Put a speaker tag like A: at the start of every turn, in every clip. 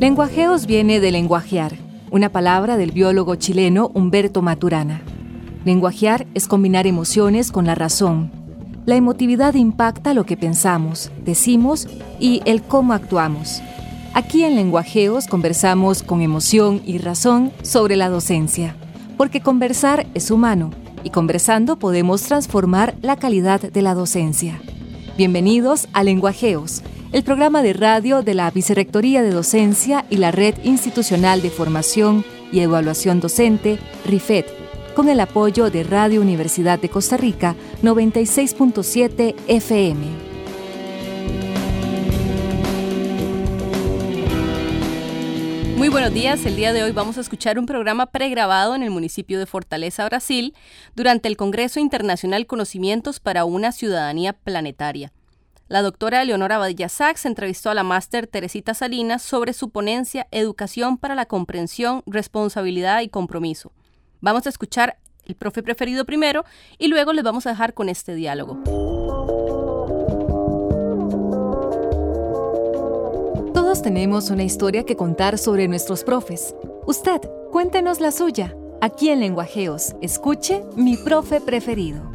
A: Lenguajeos viene de lenguajear, una palabra del biólogo chileno Humberto Maturana. Lenguajear es combinar emociones con la razón. La emotividad impacta lo que pensamos, decimos y el cómo actuamos. Aquí en Lenguajeos conversamos con emoción y razón sobre la docencia, porque conversar es humano y conversando podemos transformar la calidad de la docencia. Bienvenidos a Lenguajeos, el programa de radio de la Vicerrectoría de Docencia y la Red Institucional de Formación y Evaluación Docente, RIFED, con el apoyo de Radio Universidad de Costa Rica 96.7 FM.
B: Muy buenos días, el día de hoy vamos a escuchar un programa pregrabado en el municipio de Fortaleza, Brasil, durante el Congreso Internacional Conocimientos para una Ciudadanía Planetaria. La doctora Eleonora Badilla Sachs entrevistó a la máster Teresita Salinas sobre su ponencia Educación para la Comprensión, Responsabilidad y Compromiso. Vamos a escuchar el profe preferido primero y luego les vamos a dejar con este diálogo.
A: Todos tenemos una historia que contar sobre nuestros profes. Usted, cuéntenos la suya. Aquí en Lenguajeos, escuche Mi Profe Preferido.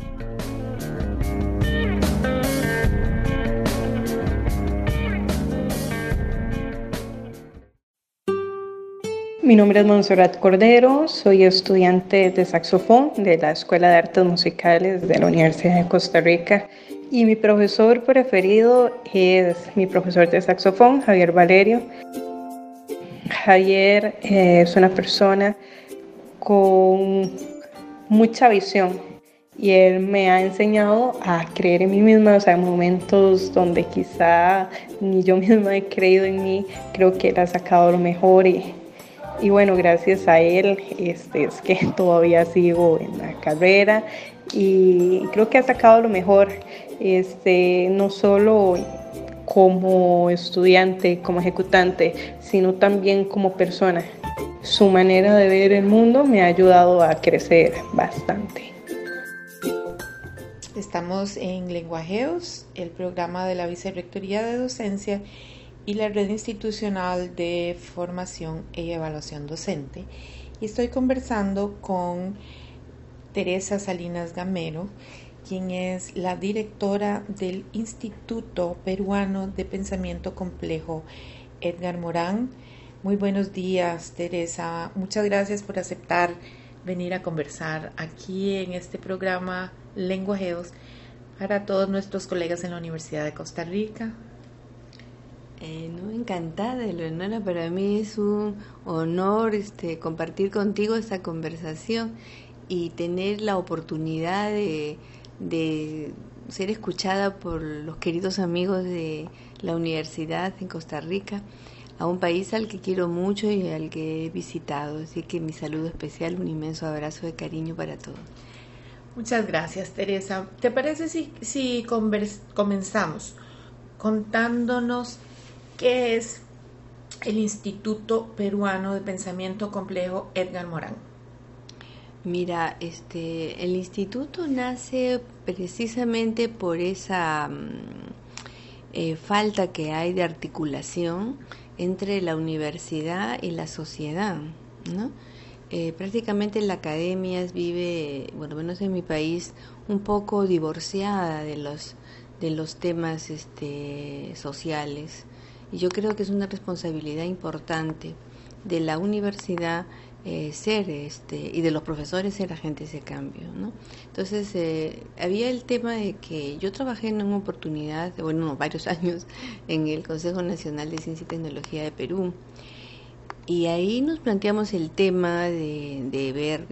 C: Mi nombre es Montserrat Cordero, soy estudiante de saxofón de la Escuela de Artes Musicales de la Universidad de Costa Rica y mi profesor preferido es mi profesor de saxofón, Javier Valerio. Javier es una persona con mucha visión y él me ha enseñado a creer en mí misma, o sea, en momentos donde quizá ni yo misma he creído en mí, creo que él ha sacado lo mejor y bueno, gracias a él es que todavía sigo en la carrera y creo que ha sacado lo mejor, no solo como estudiante, como ejecutante, sino también como persona. Su manera de ver el mundo me ha ayudado a crecer bastante.
D: Estamos en Lenguajeos, el programa de la Vicerrectoría de Docencia y la Red Institucional de Formación y Evaluación Docente. Y estoy conversando con Teresa Salinas Gamero, quien es la directora del Instituto Peruano de Pensamiento Complejo Edgar Morán. Muy buenos días, Teresa. Muchas gracias por aceptar venir a conversar aquí en este programa Lenguajeos para todos nuestros colegas en la Universidad de Costa Rica.
E: Encantada, Eleonora, para mí es un honor compartir contigo esta conversación y tener la oportunidad de ser escuchada por los queridos amigos de la universidad en Costa Rica, a un país al que quiero mucho y al que he visitado, así que mi saludo especial, un inmenso abrazo de cariño para todos.
D: Muchas gracias, Teresa. ¿Te parece si comenzamos contándonos qué es el Instituto Peruano de Pensamiento Complejo Edgar Morán?
E: Mira, el instituto nace precisamente por esa falta que hay de articulación entre la universidad y la sociedad, ¿no? Prácticamente la academia vive, bueno, menos en mi país, un poco divorciada de los temas sociales. Y yo creo que es una responsabilidad importante de la universidad ser y de los profesores ser agentes de cambio, ¿no? Entonces había el tema de que yo trabajé en una oportunidad, varios años en el Consejo Nacional de Ciencia y Tecnología de Perú, y ahí nos planteamos el tema de ver,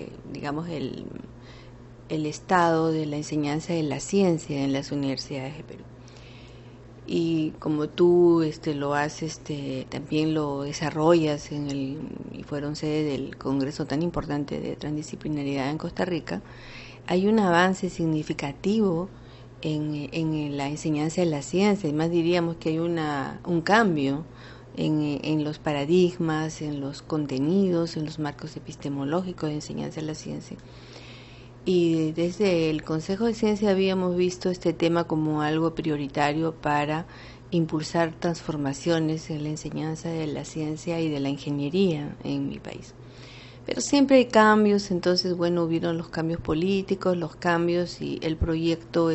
E: el estado de la enseñanza de la ciencia en las universidades de Perú. Y como tú lo haces, también lo desarrollas y fueron sede del congreso tan importante de transdisciplinaridad en Costa Rica, hay un avance significativo en la enseñanza de la ciencia, y más diríamos que hay un cambio en los paradigmas, en los contenidos, en los marcos epistemológicos de enseñanza de la ciencia. Y desde el Consejo de Ciencia habíamos visto este tema como algo prioritario para impulsar transformaciones en la enseñanza de la ciencia y de la ingeniería en mi país. Pero siempre hay cambios, entonces bueno, hubieron los cambios políticos, los cambios, y el proyecto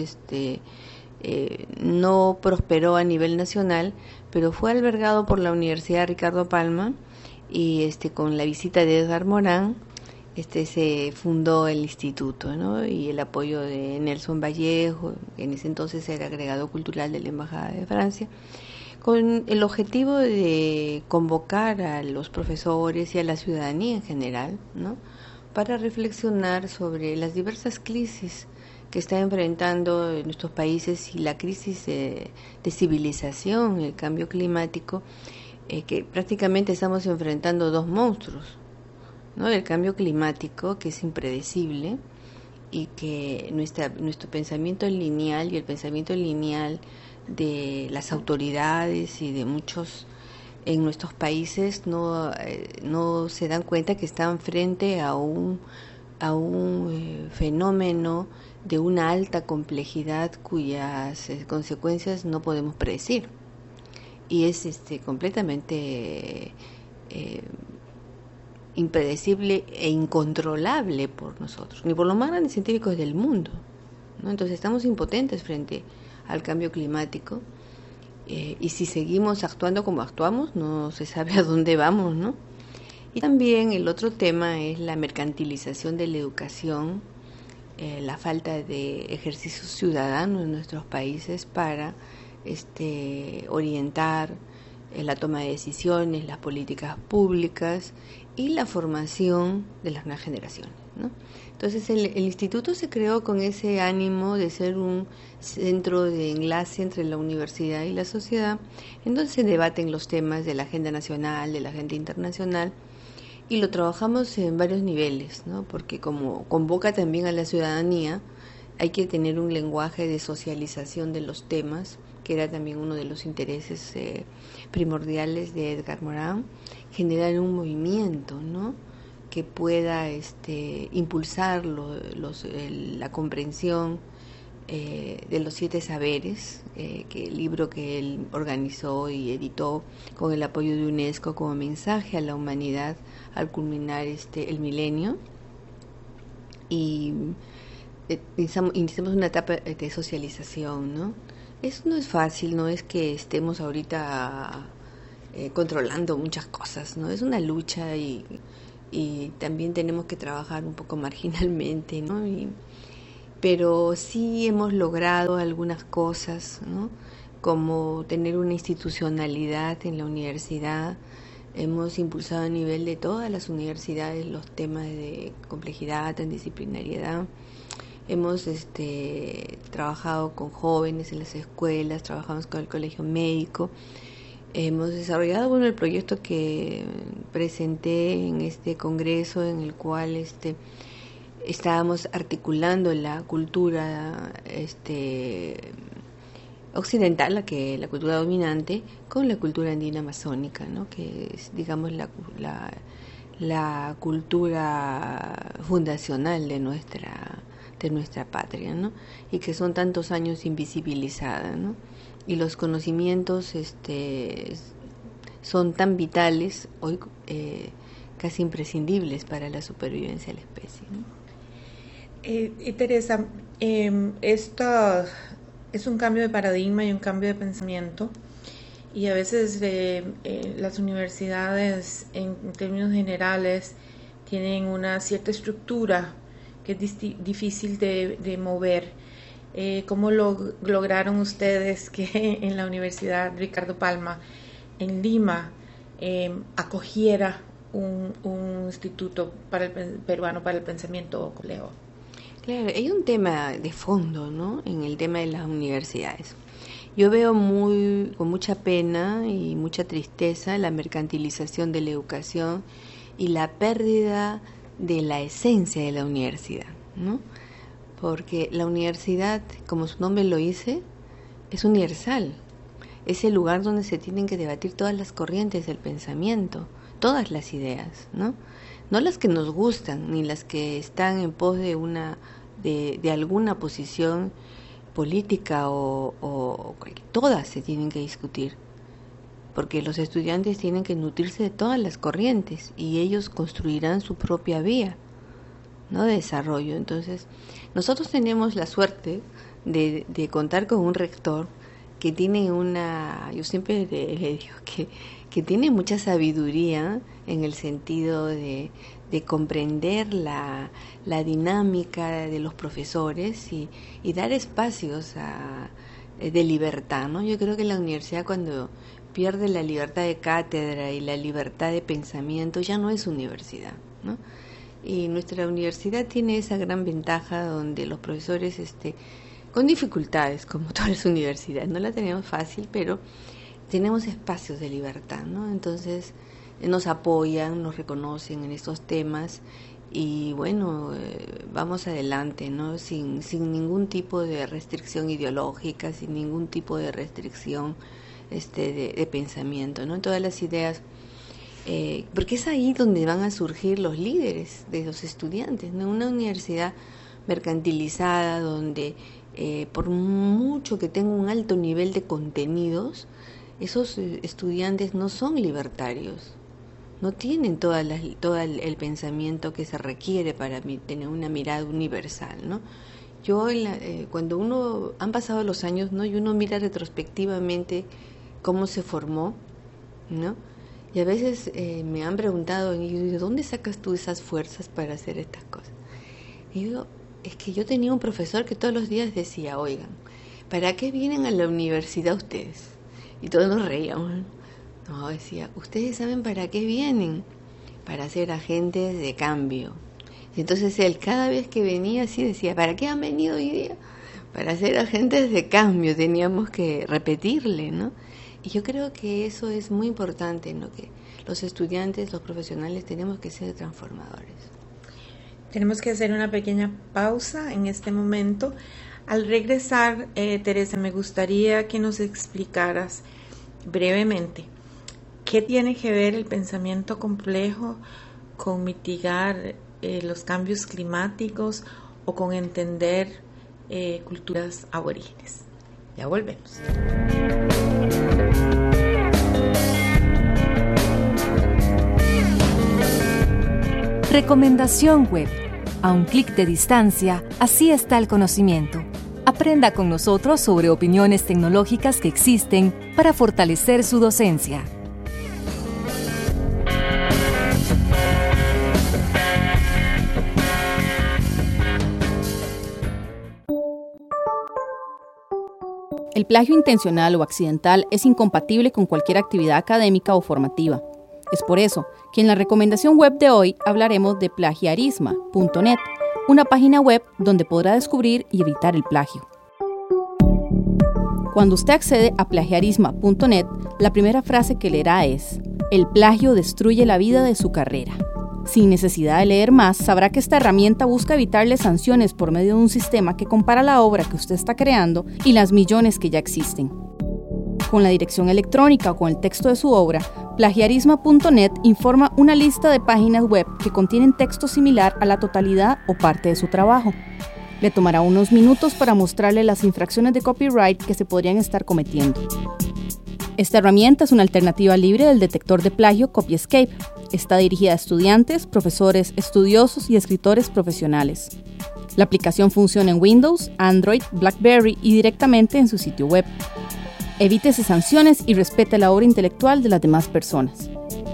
E: no prosperó a nivel nacional, pero fue albergado por la Universidad Ricardo Palma, y con la visita de Edgar Morán se fundó el instituto, ¿no? Y el apoyo de Nelson Vallejo, que en ese entonces era agregado cultural de la Embajada de Francia, con el objetivo de convocar a los profesores y a la ciudadanía en general, ¿no?, para reflexionar sobre las diversas crisis que está enfrentando nuestros países y la crisis de civilización, el cambio climático, que prácticamente estamos enfrentando dos monstruos, ¿no? El cambio climático, que es impredecible, y que nuestro pensamiento lineal y el pensamiento lineal de las autoridades y de muchos en nuestros países no se dan cuenta que están frente a un fenómeno de una alta complejidad cuyas consecuencias no podemos predecir, y es completamente impredecible e incontrolable por nosotros, ni por los más grandes científicos del mundo, ¿no? Entonces estamos impotentes frente al cambio climático, y si seguimos actuando como actuamos, no se sabe a dónde vamos, ¿no? Y también el otro tema es la mercantilización de la educación, la falta de ejercicio ciudadano en nuestros países para orientar la toma de decisiones, las políticas públicas y la formación de las nuevas generaciones, ¿no? Entonces el instituto se creó con ese ánimo de ser un centro de enlace entre la universidad y la sociedad, en donde se debaten los temas de la agenda nacional, de la agenda internacional, y lo trabajamos en varios niveles, ¿no? Porque como convoca también a la ciudadanía, hay que tener un lenguaje de socialización de los temas, que era también uno de los intereses primordiales de Edgar Morán, generar un movimiento, ¿no?, que pueda impulsar la comprensión de los 7 saberes, que el libro que él organizó y editó con el apoyo de UNESCO como mensaje a la humanidad al culminar el milenio. Y iniciamos una etapa de socialización, ¿no? Eso no es fácil, no es que estemos ahorita controlando muchas cosas, ¿no? Es una lucha, y también tenemos que trabajar un poco marginalmente, ¿no? Pero sí hemos logrado algunas cosas, ¿no?, como tener una institucionalidad en la universidad. Hemos impulsado a nivel de todas las universidades los temas de complejidad, transdisciplinariedad. Hemos trabajado con jóvenes en las escuelas, trabajamos con el colegio médico. Hemos desarrollado el proyecto que presenté en este congreso, en el cual estábamos articulando la cultura occidental, la cultura dominante, con la cultura andina amazónica, ¿no?, que es, digamos, la cultura fundacional de nuestra patria, ¿no?, y que son tantos años invisibilizada, ¿no?, y los conocimientos son tan vitales hoy, casi imprescindibles para la supervivencia de la especie, ¿no?
D: Teresa, esto es un cambio de paradigma y un cambio de pensamiento, y a veces las universidades en términos generales tienen una cierta estructura que es difícil de mover. ¿Cómo lograron ustedes que en la Universidad Ricardo Palma, en Lima, acogiera un instituto peruano para el pensamiento complejo?
E: Claro, hay un tema de fondo, ¿no?, en el tema de las universidades. Yo veo con mucha pena y mucha tristeza la mercantilización de la educación y la pérdida de la esencia de la universidad, ¿no? Porque la universidad, como su nombre lo dice, es universal. Es el lugar donde se tienen que debatir todas las corrientes del pensamiento, todas las ideas, ¿no? No las que nos gustan, ni las que están en pos de alguna posición política o todas se tienen que discutir, porque los estudiantes tienen que nutrirse de todas las corrientes y ellos construirán su propia vía, ¿no?, de desarrollo. Entonces, nosotros tenemos la suerte de contar con un rector que tiene yo siempre le digo que tiene mucha sabiduría en el sentido de comprender la dinámica de los profesores y dar espacios de libertad, ¿no? Yo creo que la universidad, cuando pierde la libertad de cátedra y la libertad de pensamiento, ya no es universidad, ¿no? Y nuestra universidad tiene esa gran ventaja donde los profesores, con dificultades, como todas las universidades, no la tenemos fácil, pero tenemos espacios de libertad, ¿no? Entonces nos apoyan, nos reconocen en estos temas y bueno, vamos adelante, ¿no? Sin ningún tipo de restricción ideológica, sin ningún tipo de restricción de pensamiento, ¿no? Todas las ideas, porque es ahí donde van a surgir los líderes de los estudiantes, ¿no? Una universidad mercantilizada donde por mucho que tenga un alto nivel de contenidos, esos estudiantes no son libertarios, no tienen todo el pensamiento que se requiere para tener una mirada universal, ¿no? Yo, cuando han pasado los años, ¿no?, y uno mira retrospectivamente cómo se formó, ¿no? Y a veces me han preguntado, ¿de dónde sacas tú esas fuerzas para hacer estas cosas? Y digo, es que yo tenía un profesor que todos los días decía, oigan, ¿para qué vienen a la universidad ustedes? Y todos nos reíamos. No, decía, ustedes saben para qué vienen, para ser agentes de cambio. Y entonces él, cada vez que venía así, decía, ¿para qué han venido hoy día? Para ser agentes de cambio, teníamos que repetirle, ¿no? Y yo creo que eso es muy importante, ¿no? Que los estudiantes, los profesionales, tenemos que ser transformadores.
D: Tenemos que hacer una pequeña pausa en este momento. Al regresar, Teresa, me gustaría que nos explicaras brevemente qué tiene que ver el pensamiento complejo con mitigar los cambios climáticos o con entender culturas aborígenes. Ya volvemos.
A: Recomendación web. A un clic de distancia, así está el conocimiento. Aprenda con nosotros sobre opiniones tecnológicas que existen para fortalecer su docencia.
B: El plagio intencional o accidental es incompatible con cualquier actividad académica o formativa. Es por eso que en la recomendación web de hoy hablaremos de plagiarisma.net, una página web donde podrá descubrir y evitar el plagio. Cuando usted accede a plagiarisma.net, la primera frase que leerá es: "El plagio destruye la vida de su carrera". Sin necesidad de leer más, sabrá que esta herramienta busca evitarle sanciones por medio de un sistema que compara la obra que usted está creando y las millones que ya existen. Con la dirección electrónica o con el texto de su obra, plagiarisma.net informa una lista de páginas web que contienen texto similar a la totalidad o parte de su trabajo. Le tomará unos minutos para mostrarle las infracciones de copyright que se podrían estar cometiendo. Esta herramienta es una alternativa libre del detector de plagio CopyEscape. Está dirigida a estudiantes, profesores, estudiosos y escritores profesionales. La aplicación funciona en Windows, Android, BlackBerry y directamente en su sitio web. Evítese sanciones y respete la obra intelectual de las demás personas.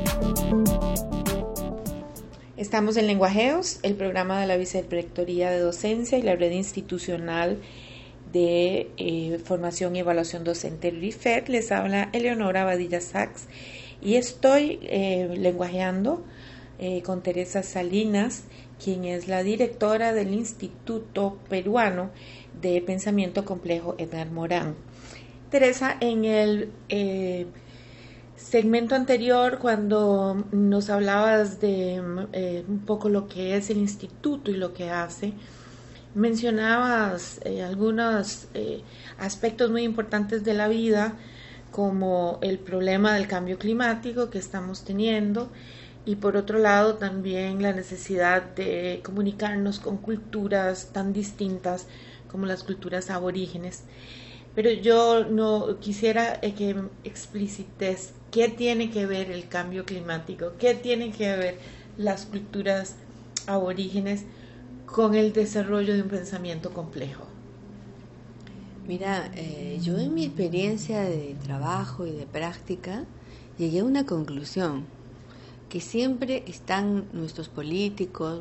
D: Estamos en Lenguajeos, el programa de la Vicerrectoría de Docencia y la Red Institucional de Formación y Evaluación Docente RIFED. Les habla Eleonora Badilla Sachs y estoy lenguajeando con Teresa Salinas, quien es la directora del Instituto Peruano de Pensamiento Complejo Edgar Morán. Teresa, en el segmento anterior, cuando nos hablabas de un poco lo que es el instituto y lo que hace, mencionabas algunos aspectos muy importantes de la vida, como el problema del cambio climático que estamos teniendo, y por otro lado también la necesidad de comunicarnos con culturas tan distintas como las culturas aborígenes. Pero yo no quisiera que explicites qué tiene que ver el cambio climático, qué tienen que ver las culturas aborígenes con el desarrollo de un pensamiento complejo.
E: Mira, yo en mi experiencia de trabajo y de práctica llegué a una conclusión, que siempre están nuestros políticos,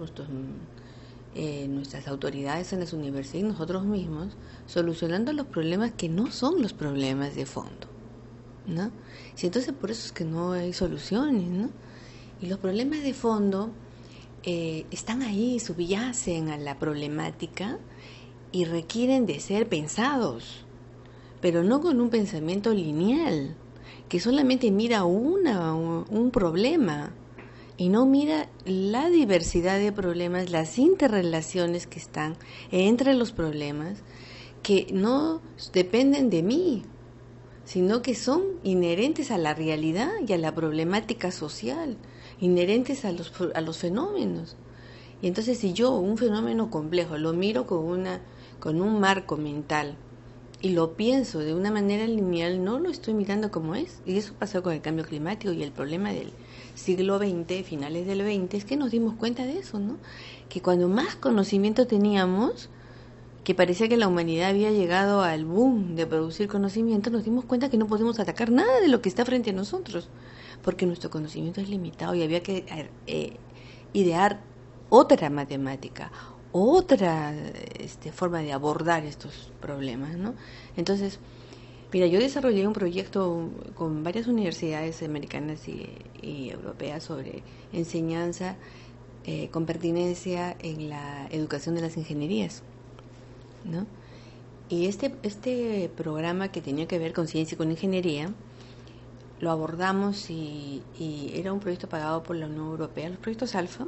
E: nuestras autoridades en las universidades y nosotros mismos solucionando los problemas que no son los problemas de fondo, ¿no? Y entonces por eso es que no hay soluciones, ¿no? Y los problemas de fondo están ahí, subyacen a la problemática y requieren de ser pensados, pero no con un pensamiento lineal, que solamente mira un problema y no mira la diversidad de problemas, las interrelaciones que están entre los problemas, que no dependen de mí, sino que son inherentes a la realidad y a la problemática social, inherentes a los fenómenos. Y entonces si yo un fenómeno complejo lo miro con un marco mental y lo pienso de una manera lineal, no lo estoy mirando como es. Y eso pasó con el cambio climático y el problema del siglo XX, finales del XX, es que nos dimos cuenta de eso, ¿no? Que cuando más conocimiento teníamos, que parecía que la humanidad había llegado al boom de producir conocimiento, nos dimos cuenta que no podemos atacar nada de lo que está frente a nosotros, porque nuestro conocimiento es limitado y había que idear otra matemática, otra forma de abordar estos problemas, ¿no? Entonces, mira, yo desarrollé un proyecto con varias universidades americanas y europeas sobre enseñanza con pertinencia en la educación de las ingenierías, ¿no? Y este programa que tenía que ver con ciencia y con ingeniería lo abordamos y era un proyecto pagado por la Unión Europea, los proyectos Alfa.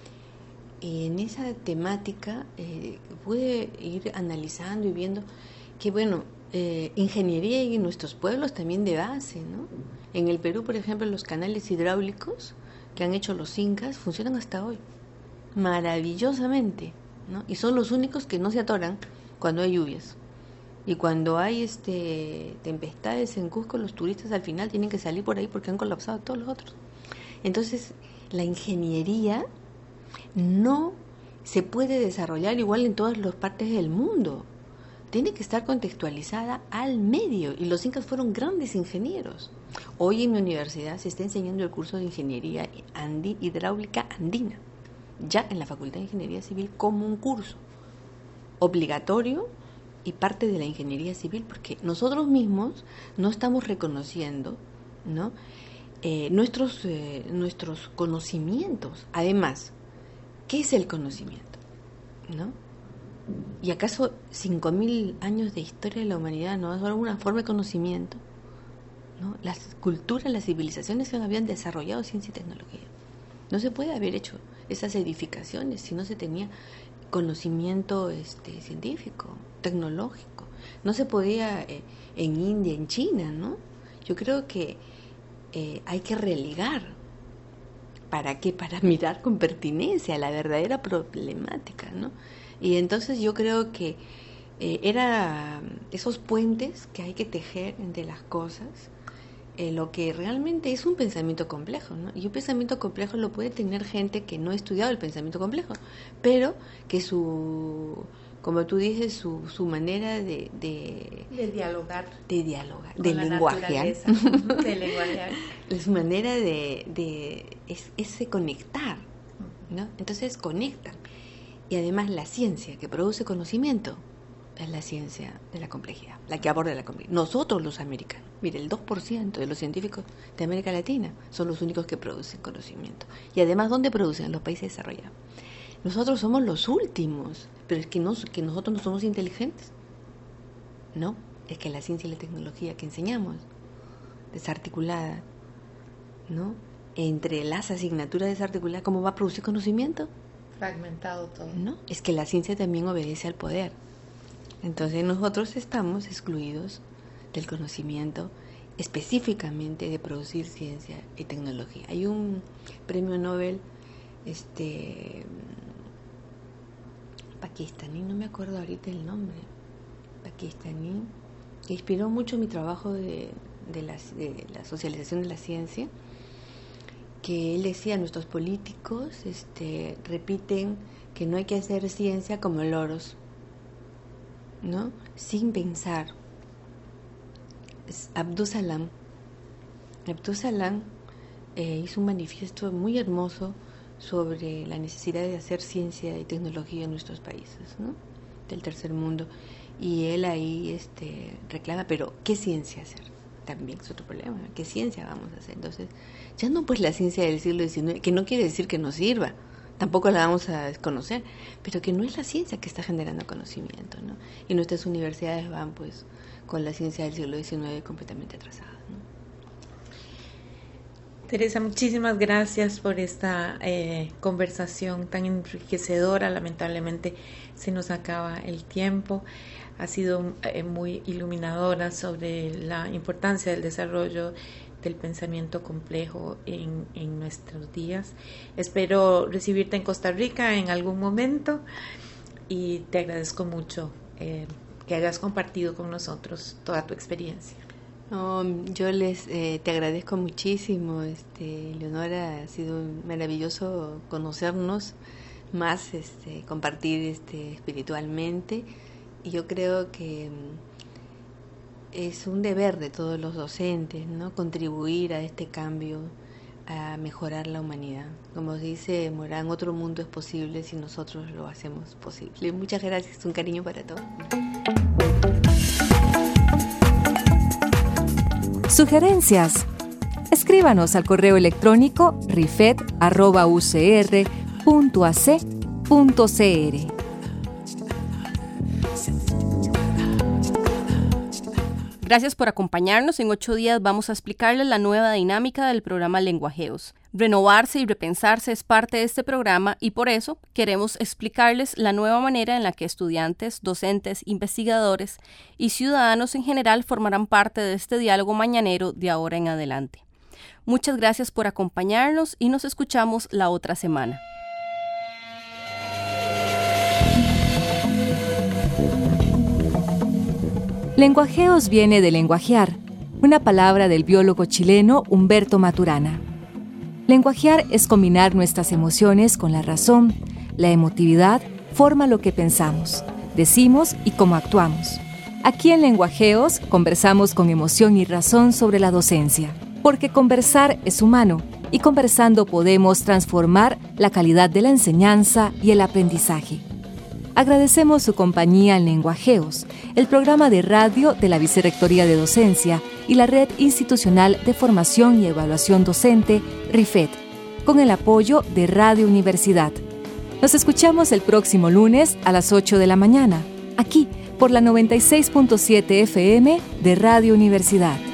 E: Y en esa temática pude ir analizando y viendo que, bueno, ingeniería en nuestros pueblos también de base, ¿no? En el Perú, por ejemplo, los canales hidráulicos que han hecho los incas funcionan hasta hoy, maravillosamente, ¿no? Y son los únicos que no se atoran cuando hay lluvias. Y cuando hay tempestades en Cusco, los turistas al final tienen que salir por ahí porque han colapsado todos los otros. Entonces, la ingeniería no se puede desarrollar igual en todas las partes del mundo. Tiene que estar contextualizada al medio, y los incas fueron grandes ingenieros. Hoy en mi universidad se está enseñando el curso de ingeniería hidráulica andina, ya en la Facultad de Ingeniería Civil, como un curso obligatorio y parte de la ingeniería civil, porque nosotros mismos no estamos reconociendo, ¿no? nuestros conocimientos. Además, ¿qué es el conocimiento? ¿No? ¿Y acaso 5.000 años de historia de la humanidad no es alguna forma de conocimiento? ¿No? Las culturas, las civilizaciones se habían desarrollado ciencia y tecnología. No se puede haber hecho esas edificaciones si no se tenía conocimiento científico, tecnológico. No se podía en India, en China, ¿no? Yo creo que hay que religar. ¿Para qué? Para mirar con pertinencia la verdadera problemática, ¿no? Y entonces yo creo que era esos puentes que hay que tejer entre las cosas, lo que realmente es un pensamiento complejo, ¿no? Y un pensamiento complejo lo puede tener gente que no ha estudiado el pensamiento complejo, pero que como tú dices, su manera de
D: dialogar,
E: de lenguajear, su manera es conectar, ¿no? Entonces conectan. Y además la ciencia que produce conocimiento es la ciencia de la complejidad, la que aborda la complejidad. Nosotros los americanos, mire, el 2% de los científicos de América Latina son los únicos que producen conocimiento. Y además, ¿dónde producen? En los países desarrollados. Nosotros somos los últimos, pero es que nosotros no somos inteligentes. No, es que la ciencia y la tecnología que enseñamos, desarticulada, ¿no? Entre las asignaturas desarticuladas, ¿cómo va a producir conocimiento?
D: Fragmentado todo.
E: No, es que la ciencia también obedece al poder. Entonces nosotros estamos excluidos del conocimiento específicamente de producir ciencia y tecnología. Hay un premio Nobel pakistaní, no me acuerdo ahorita el nombre, pakistaní, que inspiró mucho mi trabajo de la socialización de la ciencia, que él decía: nuestros políticos repiten que no hay que hacer ciencia como loros, ¿no? Sin pensar. Abdus Salam hizo un manifiesto muy hermoso sobre la necesidad de hacer ciencia y tecnología en nuestros países, ¿no?, del tercer mundo. Y él ahí reclama, pero ¿qué ciencia hacer? También es otro problema, ¿qué ciencia vamos a hacer? Entonces, ya no pues la ciencia del siglo XIX, que no quiere decir que no sirva, tampoco la vamos a desconocer, pero que no es la ciencia que está generando conocimiento, ¿no? Y nuestras universidades van pues con la ciencia del siglo XIX completamente atrasadas, ¿no?
D: Teresa, muchísimas gracias por esta conversación tan enriquecedora. Lamentablemente se nos acaba el tiempo. Ha sido muy iluminadora sobre la importancia del desarrollo del pensamiento complejo en nuestros días. Espero recibirte en Costa Rica en algún momento y te agradezco mucho que hayas compartido con nosotros toda tu experiencia.
E: Yo te agradezco muchísimo, Leonora. Ha sido maravilloso conocernos más, compartir espiritualmente, y yo creo que es un deber de todos los docentes, ¿no?, contribuir a este cambio, a mejorar la humanidad. Como dice Morán, otro mundo es posible si nosotros lo hacemos posible. Muchas gracias, un cariño para todos.
A: Sugerencias. Escríbanos al correo electrónico rifet@ucr.ac.cr.
B: Gracias por acompañarnos. En 8 días vamos a explicarles la nueva dinámica del programa Lenguajeos. Renovarse y repensarse es parte de este programa, y por eso queremos explicarles la nueva manera en la que estudiantes, docentes, investigadores y ciudadanos en general formarán parte de este diálogo mañanero de ahora en adelante. Muchas gracias por acompañarnos y nos escuchamos la otra semana.
A: Lenguajeos viene de lenguajear, una palabra del biólogo chileno Humberto Maturana. Lenguajear es combinar nuestras emociones con la razón. La emotividad forma lo que pensamos, decimos y cómo actuamos. Aquí en Lenguajeos conversamos con emoción y razón sobre la docencia, porque conversar es humano y conversando podemos transformar la calidad de la enseñanza y el aprendizaje. Agradecemos su compañía en Lenguajeos, el programa de radio de la Vicerrectoría de Docencia y la Red Institucional de Formación y Evaluación Docente, RIFET, con el apoyo de Radio Universidad. Nos escuchamos el próximo lunes a las 8 de la mañana, aquí por la 96.7 FM de Radio Universidad.